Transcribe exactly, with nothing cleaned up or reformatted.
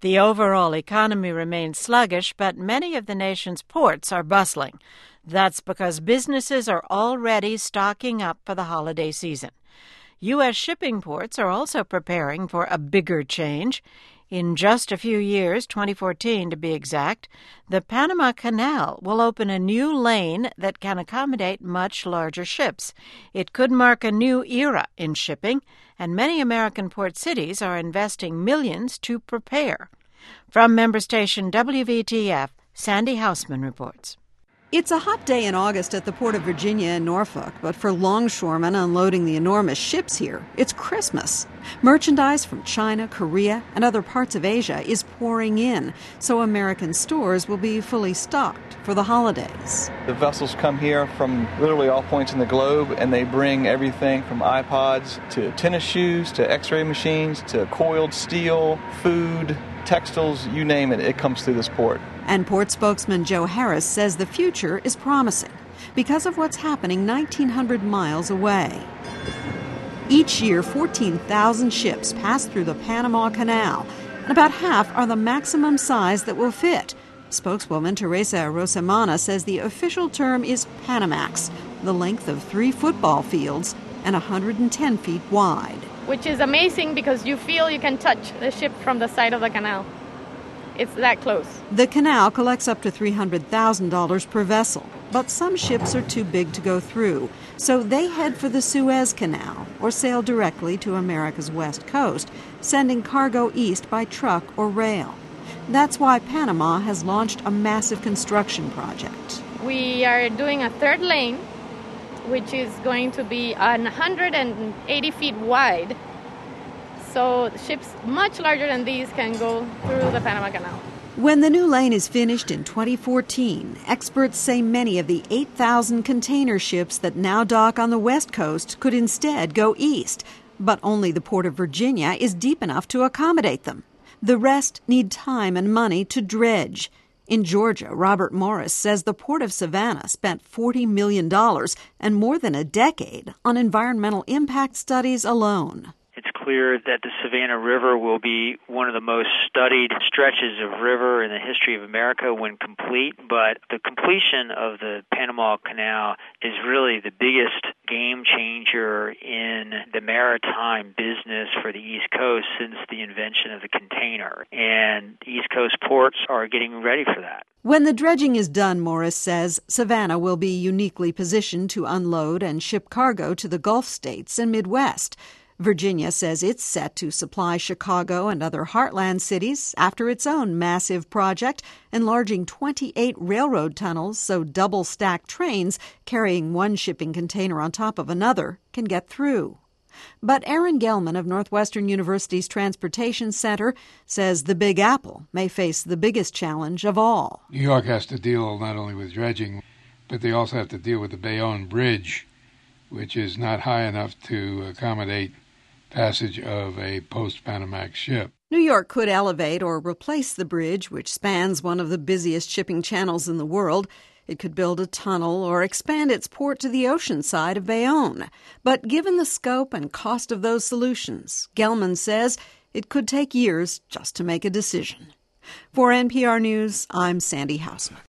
The overall economy remains sluggish, but many of the nation's ports are bustling. That's because businesses are already stocking up for the holiday season. U S shipping ports are also preparing for a bigger change. In just a few years, twenty fourteen to be exact, the Panama Canal will open a new lane that can accommodate much larger ships. It could mark a new era in shipping, and many American port cities are investing millions to prepare. From member station W V T F, Sandy Hausman reports. It's a hot day in August at the Port of Virginia in Norfolk, but for longshoremen unloading the enormous ships here, it's Christmas. Merchandise from China, Korea, and other parts of Asia is pouring in, so American stores will be fully stocked for the holidays. The vessels come here from literally all points in the globe, and they bring everything from iPods to tennis shoes to x-ray machines to coiled steel, food, textiles, you name it, it comes through this port. And port spokesman Joe Harris says the future is promising because of what's happening nineteen hundred miles away. Each year, fourteen thousand ships pass through the Panama Canal, and about half are the maximum size that will fit. Spokeswoman Teresa Rosamana says the official term is Panamax, the length of three football fields and one hundred ten feet wide. Which is amazing because you feel you can touch the ship from the side of the canal. It's that close. The canal collects up to three hundred thousand dollars per vessel, but some ships are too big to go through, so they head for the Suez Canal or sail directly to America's west coast, sending cargo east by truck or rail. That's why Panama has launched a massive construction project. We are doing a third lane, which is going to be one hundred eighty feet wide. So ships much larger than these can go through the Panama Canal. When the new lane is finished in twenty fourteen, experts say many of the eight thousand container ships that now dock on the west coast could instead go east. But only the Port of Virginia is deep enough to accommodate them. The rest need time and money to dredge. In Georgia, Robert Morris says the Port of Savannah spent forty million dollars and more than a decade on environmental impact studies alone. It's clear that the Savannah River will be one of the most studied stretches of river in the history of America when complete, but the completion of the Panama Canal is really the biggest game changer in the maritime business for the East Coast since the invention of the container, and East Coast ports are getting ready for that. When the dredging is done, Morris says, Savannah will be uniquely positioned to unload and ship cargo to the Gulf states and Midwest. Virginia says it's set to supply Chicago and other heartland cities after its own massive project, enlarging twenty-eight railroad tunnels so double-stacked trains carrying one shipping container on top of another can get through. But Aaron Gelman of Northwestern University's Transportation Center says the Big Apple may face the biggest challenge of all. New York has to deal not only with dredging, but they also have to deal with the Bayonne Bridge, which is not high enough to accommodate passage of a post-Panamax ship. New York could elevate or replace the bridge, which spans one of the busiest shipping channels in the world. It could build a tunnel or expand its port to the ocean side of Bayonne. But given the scope and cost of those solutions, Gelman says it could take years just to make a decision. For N P R News, I'm Sandy Hausman.